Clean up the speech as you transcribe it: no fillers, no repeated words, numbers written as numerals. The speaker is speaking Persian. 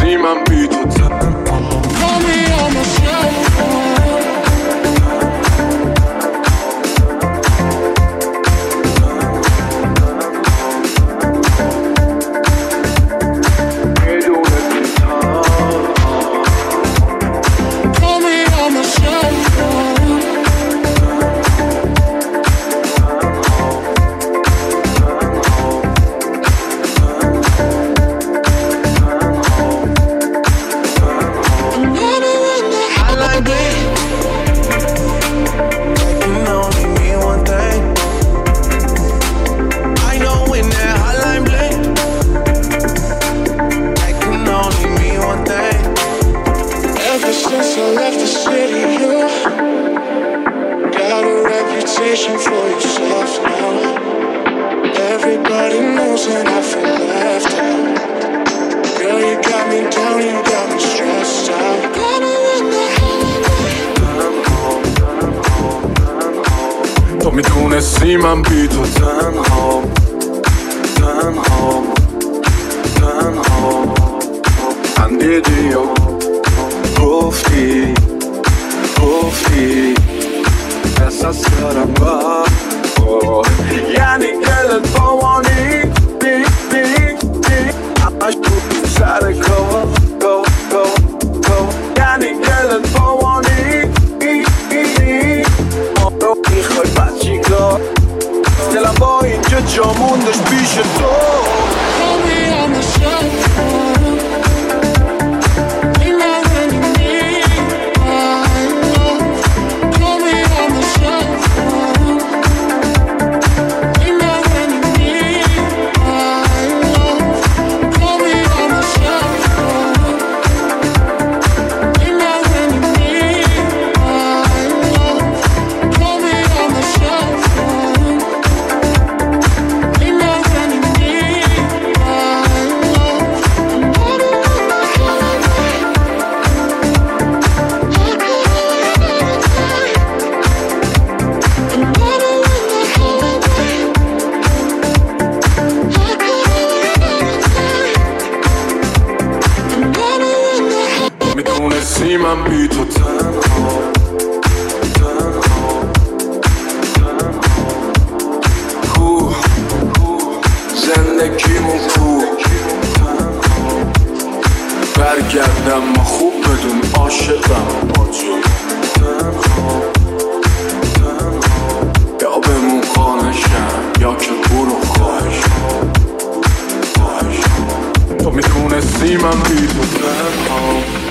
میدونستی من بی تو تنها For yourself now. Everybody knows that I feel left out. Girl, you got me down, you got me stressed out. Gonna win the تو میدونستی من بی تو تنها تنها تنها خندیدی و گفتی احساس کردم با یعنی دلت بامانی بی همش تو سر کو یعنی دلت بامانی ما رو میخوای بد چیکار دلم با اینجا جا موندش پیش تو میدونستی من بی تو تنها زندگیمون کو برگردم ما خوب بدون عاشقم یا بمون خانشم یا که برو خواهشم تو میدونستی من بی تو تنها